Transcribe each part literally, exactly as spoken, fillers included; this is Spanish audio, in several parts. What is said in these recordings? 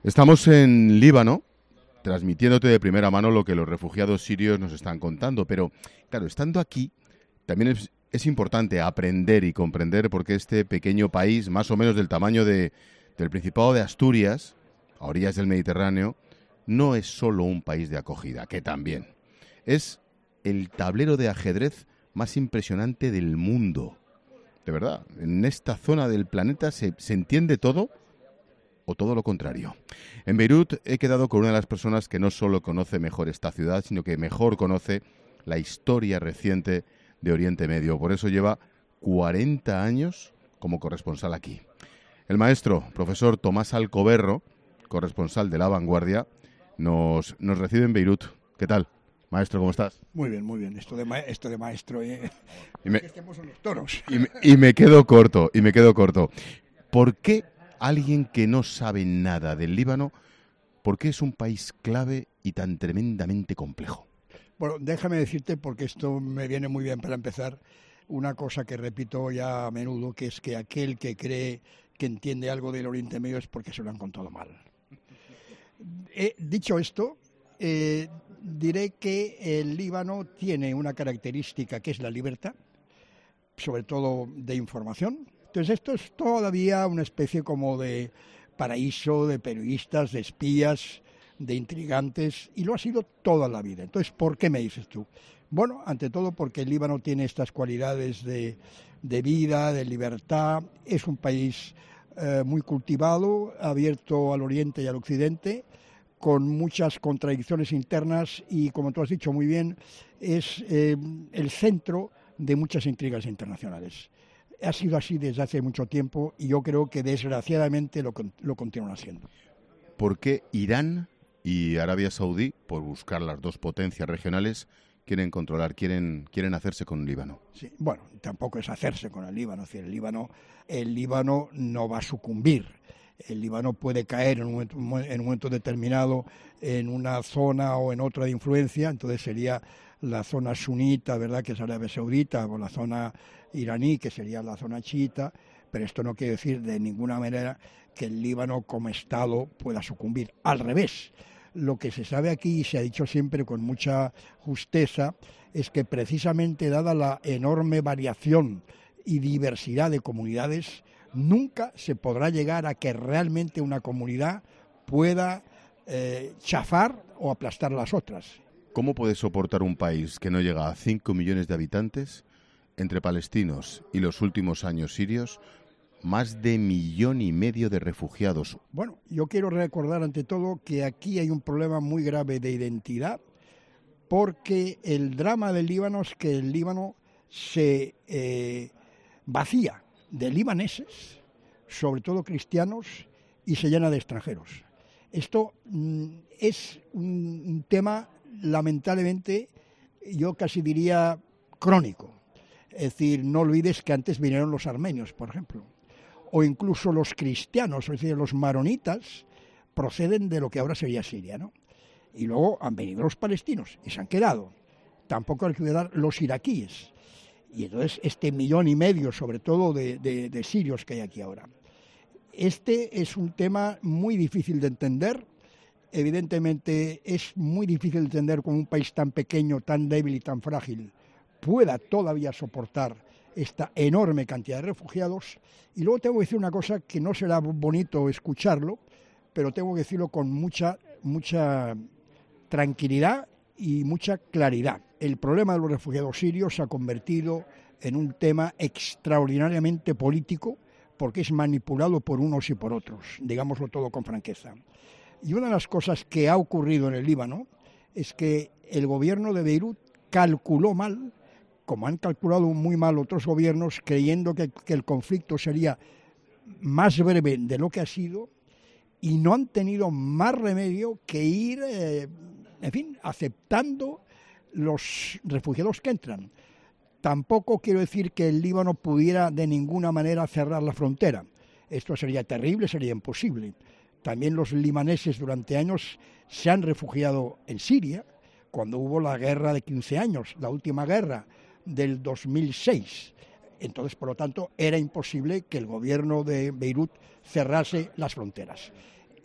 Estamos en Líbano, transmitiéndote de primera mano lo que los refugiados sirios nos están contando. Pero, claro, estando aquí, también es, es importante aprender y comprender por qué este pequeño país, más o menos del tamaño de, del Principado de Asturias, a orillas del Mediterráneo, no es solo un país de acogida, que también. Es el tablero de ajedrez más impresionante del mundo. De verdad, en esta zona del planeta se, se entiende todo, o todo lo contrario. En Beirut he quedado con una de las personas que no solo conoce mejor esta ciudad, sino que mejor conoce la historia reciente de Oriente Medio. Por eso lleva cuarenta años como corresponsal aquí. El maestro, profesor Tomás Alcoberro, corresponsal de La Vanguardia, nos, nos recibe en Beirut. ¿Qué tal? Maestro, ¿cómo estás? Muy bien, muy bien. Esto de, ma esto de maestro, eh. Y me, que estemos en los toros. Y me, y me quedo corto, y me quedo corto. ¿Por qué alguien que no sabe nada del Líbano, por qué es un país clave y tan tremendamente complejo? Bueno, déjame decirte, porque esto me viene muy bien para empezar, una cosa que repito ya a menudo, que es que aquel que cree que entiende algo del Oriente Medio es porque se lo han contado mal. Eh, dicho esto, eh, diré que el Líbano tiene una característica que es la libertad, sobre todo de información. Entonces esto es todavía una especie como de paraíso de periodistas, de espías, de intrigantes, y lo ha sido toda la vida. Entonces, ¿por qué me dices tú? Bueno, ante todo porque el Líbano tiene estas cualidades de, de vida, de libertad, es un país eh, muy cultivado, abierto al oriente y al occidente, con muchas contradicciones internas y, como tú has dicho muy bien, es eh, el centro de muchas intrigas internacionales. Ha sido así desde hace mucho tiempo y yo creo que desgraciadamente lo, lo continúan haciendo. ¿Por qué Irán y Arabia Saudí, por buscar las dos potencias regionales, quieren controlar, quieren, quieren hacerse con el Líbano? Sí, bueno, tampoco es hacerse con el Líbano. Es decir, el Líbano, el Líbano no va a sucumbir. El Líbano puede caer en un, momento, en un momento determinado en una zona o en otra de influencia, entonces sería la zona sunita, ¿verdad?, que es Arabia Saudita, o la zona iraní, que sería la zona chiita, pero esto no quiere decir de ninguna manera que el Líbano como Estado pueda sucumbir. Al revés, lo que se sabe aquí y se ha dicho siempre con mucha justeza es que precisamente dada la enorme variación y diversidad de comunidades, nunca se podrá llegar a que realmente una comunidad pueda eh, chafar o aplastar a las otras. ¿Cómo puede soportar un país que no llega a cinco millones de habitantes, entre palestinos y los últimos años sirios, más de millón y medio de refugiados? Bueno, yo quiero recordar ante todo que aquí hay un problema muy grave de identidad, porque el drama del Líbano es que el Líbano se eh, vacía de libaneses, sobre todo cristianos, y se llena de extranjeros. Esto mm, es un, un tema, lamentablemente, yo casi diría crónico. Es decir, no olvides que antes vinieron los armenios, por ejemplo, o incluso los cristianos, es decir, los maronitas, proceden de lo que ahora sería Siria, ¿no? Y luego han venido los palestinos y se han quedado. Tampoco hay que olvidar los iraquíes. Y entonces este millón y medio, sobre todo, de, de, de sirios que hay aquí ahora. Este es un tema muy difícil de entender. Evidentemente es muy difícil de entender cómo un país tan pequeño, tan débil y tan frágil pueda todavía soportar esta enorme cantidad de refugiados. Y luego tengo que decir una cosa que no será bonito escucharlo, pero tengo que decirlo con mucha, mucha tranquilidad y mucha claridad. El problema de los refugiados sirios se ha convertido en un tema extraordinariamente político porque es manipulado por unos y por otros, digámoslo todo con franqueza. Y una de las cosas que ha ocurrido en el Líbano es que el gobierno de Beirut calculó mal, como han calculado muy mal otros gobiernos, creyendo que, que el conflicto sería más breve de lo que ha sido, y no han tenido más remedio que ir, eh, en fin, aceptando los refugiados que entran. Tampoco quiero decir que el Líbano pudiera de ninguna manera cerrar la frontera. Esto sería terrible, sería imposible. También los libaneses durante años se han refugiado en Siria, cuando hubo la guerra de quince años, la última guerra del dos mil seis. Entonces, por lo tanto, era imposible que el gobierno de Beirut cerrase las fronteras.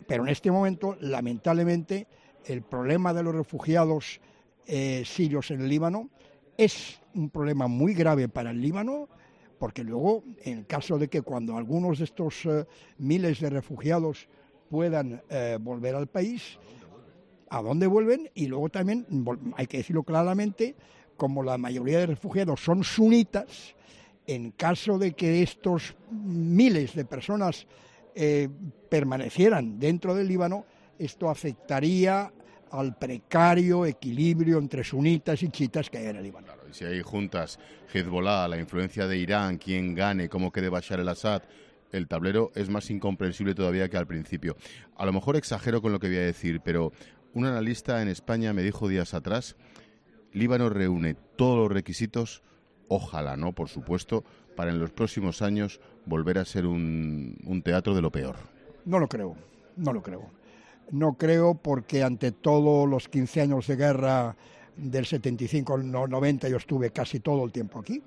Pero en este momento, lamentablemente, el problema de los refugiados eh, sirios en el Líbano es un problema muy grave para el Líbano, porque luego, en el caso de que cuando algunos de estos eh, miles de refugiados puedan eh, volver al país, ¿a dónde vuelven? Y luego también, hay que decirlo claramente, como la mayoría de refugiados son sunitas, en caso de que estos miles de personas eh, permanecieran dentro del Líbano, esto afectaría al precario equilibrio entre sunitas y chiitas que hay en el Líbano. Claro, y si hay juntas Hezbollah, la influencia de Irán, quién gane, cómo quede Bashar el-Assad, el tablero es más incomprensible todavía que al principio. A lo mejor exagero con lo que voy a decir, pero un analista en España me dijo días atrás, Líbano reúne todos los requisitos, ojalá no, por supuesto, para en los próximos años volver a ser un, un teatro de lo peor. No lo creo, no lo creo. No creo porque ante todos los quince años de guerra del setenta y cinco al noventa yo estuve casi todo el tiempo aquí.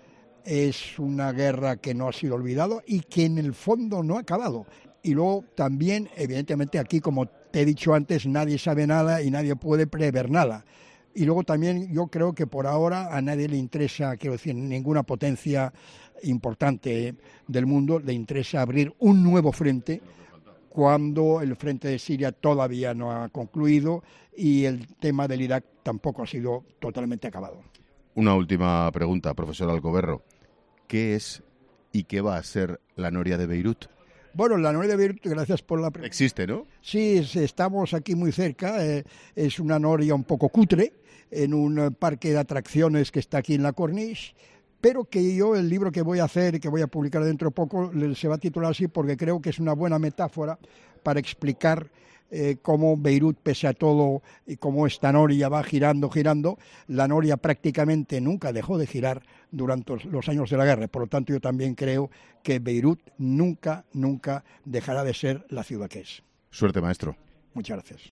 Es una guerra que no ha sido olvidada y que en el fondo no ha acabado. Y luego también, evidentemente aquí, como te he dicho antes, nadie sabe nada y nadie puede prever nada. Y luego también yo creo que por ahora a nadie le interesa, quiero decir, ninguna potencia importante del mundo le interesa abrir un nuevo frente cuando el frente de Siria todavía no ha concluido y el tema del Irak tampoco ha sido totalmente acabado. Una última pregunta, profesor Alcoberro. ¿Qué es y qué va a ser la noria de Beirut? Bueno, la noria de Beirut, gracias por la pregunta. Existe, ¿no? Sí, estamos aquí muy cerca. Eh, es una noria un poco cutre, en un parque de atracciones que está aquí en la Corniche, pero que yo, el libro que voy a hacer y que voy a publicar dentro de poco, se va a titular así porque creo que es una buena metáfora para explicar eh, cómo Beirut, pese a todo, y cómo esta noria va girando, girando. La noria prácticamente nunca dejó de girar durante los años de la guerra. Por lo tanto, yo también creo que Beirut nunca, nunca dejará de ser la ciudad que es. Suerte, maestro. Muchas gracias.